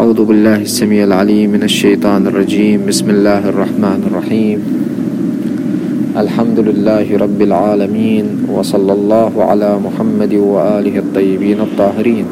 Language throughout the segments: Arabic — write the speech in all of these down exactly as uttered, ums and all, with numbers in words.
أعوذ بالله السميع العليم من الشيطان الرجيم. بسم الله الرحمن الرحيم. الحمد لله رب العالمين، وصلى الله على محمد وآله الطيبين الطاهرين.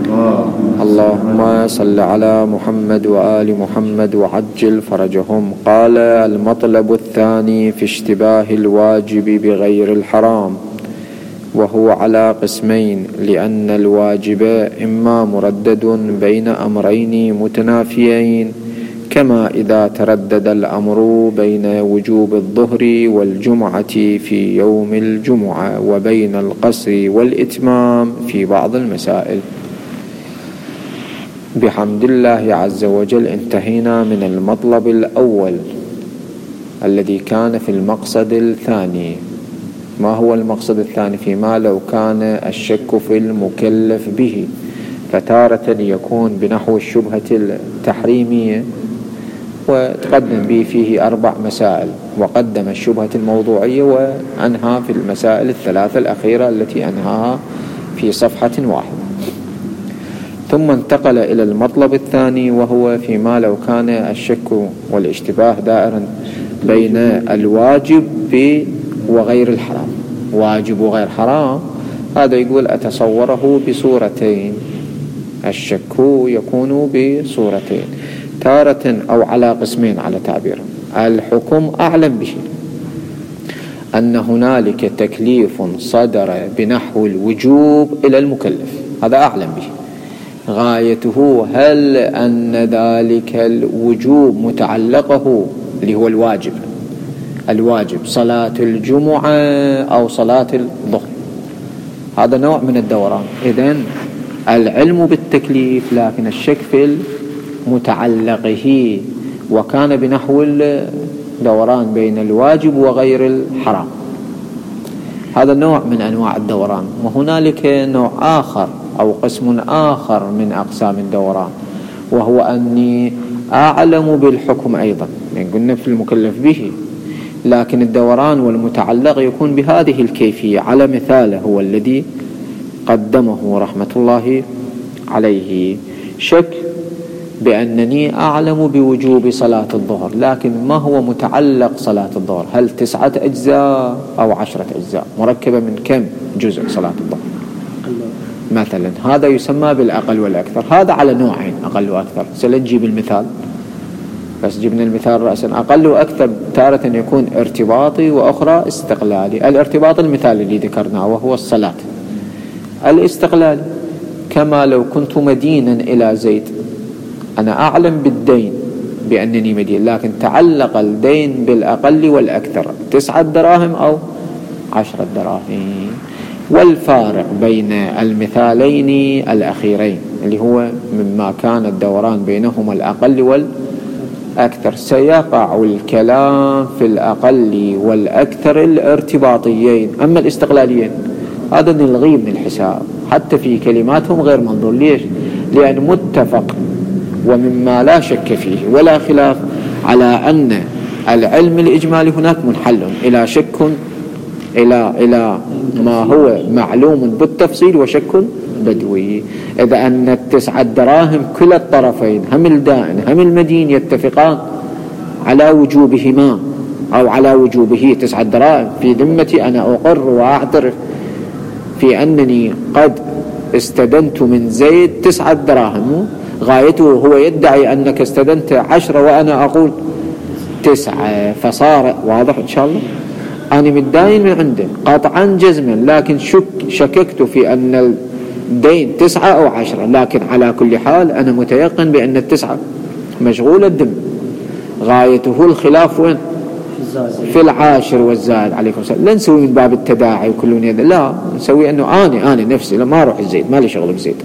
اللهم صل على محمد وآل محمد وعجل فرجهم. قال: المطلب الثاني في اشتباه الواجب بغير الحرام، وهو على قسمين، لأن الواجب إما مردد بين أمرين متنافيين، كما إذا تردد الأمر بين وجوب الظهر والجمعة في يوم الجمعة وبين القصر والإتمام في بعض المسائل. بحمد الله عز وجل انتهينا من المطلب الأول الذي كان في المقصد الثاني. ما هو المقصد الثاني؟ فيما لو كان الشك في المكلف به، فتارة يكون بنحو الشبهة التحريمية وتقدم به فيه أربع مسائل، وقدم الشبهة الموضوعية وأنهى في المسائل الثلاثة الأخيرة التي أنهاها في صفحة واحدة. ثم انتقل إلى المطلب الثاني، وهو فيما لو كان الشك والاشتباه دائرا بين الواجب وغير الحرام. واجب وغير حرام، هذا يقول أتصوره بصورتين. الشك يكون بصورتين، تارة أو على قسمين على تعبير. الحكم أعلم به أن هنالك تكليف صدر بنحو الوجوب إلى المكلف، هذا أعلم به. غايته هل أن ذلك الوجوب متعلقه اللي هو الواجب الواجب صلاة الجمعة أو صلاة الظهر، هذا نوع من الدوران. إذن العلم بالتكليف لكن الشك في متعلقه، وكان بنحو الدوران بين الواجب وغير الحرام، هذا نوع من أنواع الدوران. وهنالك نوع آخر أو قسم آخر من أقسام الدوران، وهو أني أعلم بالحكم أيضا، يعني قلنا في المكلف به، لكن الدوران والمتعلق يكون بهذه الكيفية، على مثاله هو الذي قدمه رحمة الله عليه. شك بأنني أعلم بوجوب صلاة الظهر، لكن ما هو متعلق صلاة الظهر؟ هل تسعة أجزاء أو عشرة أجزاء؟ مركبة من كم جزء صلاة الظهر مثلا؟ هذا يسمى بالأقل والأكثر. هذا على نوعين، أقل وأكثر. سنجيب المثال، بس جبنا المثال رأسا. أقل وأكثر تارة يكون ارتباطي وأخرى استقلالي. الارتباط المثال اللي ذكرناه وهو الصلاة. الاستقلالي كما لو كنت مدينا إلى زيد، أنا أعلم بالدين بأنني مدين، لكن تعلق الدين بالأقل والأكثر، تسعة دراهم أو عشرة دراهم. والفارق بين المثالين الأخيرين اللي هو مما كان الدوران بينهما الأقل والأكثر، سيقع الكلام في الأقل والأكثر الارتباطيين. أما الاستقلاليين هذا نلغيه من الحساب، حتى في كلماتهم غير منظور. ليش؟ لأن متفق ومما لا شك فيه ولا خلاف على أن العلم الإجمالي هناك منحل إلى شك إلى إلى ما هو معلوم بالتفصيل وشك بدوي. إذا أن التسعة دراهم كلا الطرفين، هم الدائن هم المدين، يتفقان على وجوبهما أو على وجوبه تسعة دراهم، في ذمتي أنا أقر وأعترف في أنني قد استدنت من زيد تسعة دراهم، غايته هو يدعي أنك استدنت عشرة وأنا أقول تسعة، فصار واضح إن شاء الله. أنا متداين من عنده قطعا جزما، لكن شك شككت في أن الدين تسعة أو عشرة، لكن على كل حال أنا متيقن بأن التسعة مشغول الدم. غايته الخلاف وين؟ في العاشر والزائد. عليكم السلام. لا نسوي من باب التداعي وكلون يد، لا نسوي أنه أنا أنا نفسي لما أروح الزيد، ما لي شغل بزيد،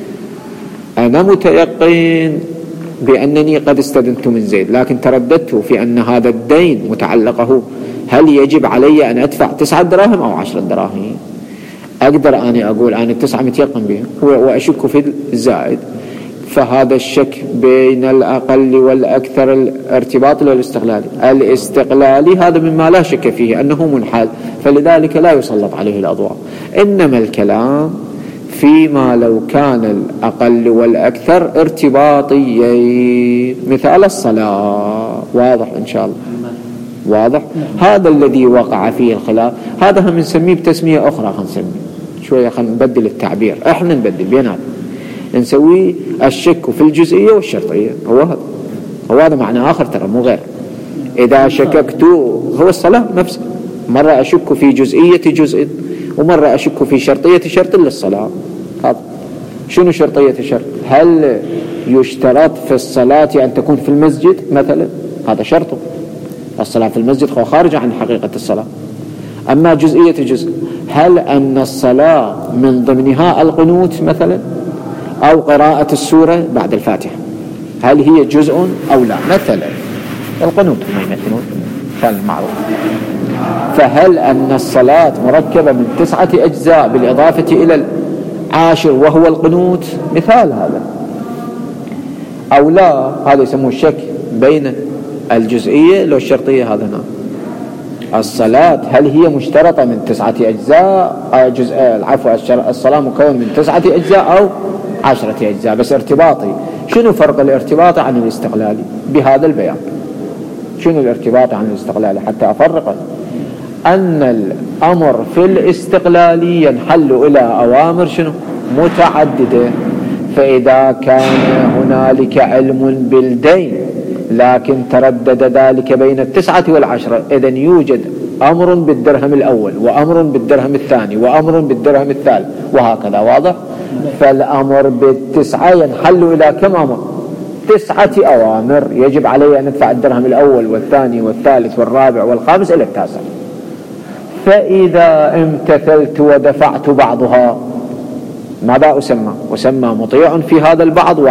أنا متيقن بأنني قد استدنت من زيد، لكن ترددت في أن هذا الدين متعلقه، هل يجب علي أن أدفع تسعة دراهم أو عشرة دراهم؟ أقدر أنا أقول أنا التسعة متيقن به وأشك في الزائد، فهذا الشك بين الأقل والأكثر الارتباط والاستقلالي. الاستقلالي هذا مما لا شك فيه أنه منحال، فلذلك لا يسلط عليه الأضواء. إنما الكلام فيما لو كان الأقل والأكثر ارتباطيين، مثال الصلاة. واضح إن شاء الله؟ واضح. هذا الذي وقع فيه الخلاف، هذا هم نسميه بتسمية أخرى، خلينا نسميه شوية، خلينا نبدل التعبير، احنا نبدل بينات، نسويه الشك في الجزئية والشرطية. هو هذا هو هذا معنى آخر ترى، مو غير. إذا شككت هو الصلاة نفسه، مرة أشك في جزئية جزء، ومرة أشك في شرطية شرط للصلاة. هذا شنو شرطية شرط؟ هل يشترط في الصلاة أن تكون في المسجد مثلا؟ هذا شرطه، الصلاة في المسجد هو خارج عن حقيقة الصلاة. أما جزئية جزء، هل أن الصلاة من ضمنها القنوت مثلا، أو قراءة السورة بعد الفاتحة، هل هي جزء أو لا؟ مثلا القنوت ما يمثلون مثال معروف. فهل أن الصلاة مركبة من تسعة أجزاء بالإضافة إلى العاشر وهو القنوت، مثال هذا، أو لا؟ هذا يسموه الشك بين الجزئية لو الشرطية. هذا نعم. الصلاة هل هي مشترطة من تسعة أجزاء، جزء العفو الصلاة مكون من تسعة أجزاء أو عشرة أجزاء بس ارتباطي؟ شنو فرق الارتباط عن الاستقلالي بهذا البيان؟ شنو الارتباط عن الاستقلالي حتى أفرق؟ أن الأمر في الاستقلالي ينحل إلى أوامر شنو متعددة. فإذا كان هنالك علم بالدين لكن تردد ذلك بين التسعة والعشرة، إذن يوجد أمر بالدرهم الأول، وأمر بالدرهم الثاني، وأمر بالدرهم الثالث، وهكذا. واضح؟ فالأمر بالتسعة ينحل إلى كم أمر؟ تسعة أوامر يجب علي أن أدفع الدرهم الأول والثاني والثالث والرابع والخامس إلى التاسع. فإذا امتثلت ودفعت بعضها، ماذا أسمى؟ أسمى مطيع في هذا البعض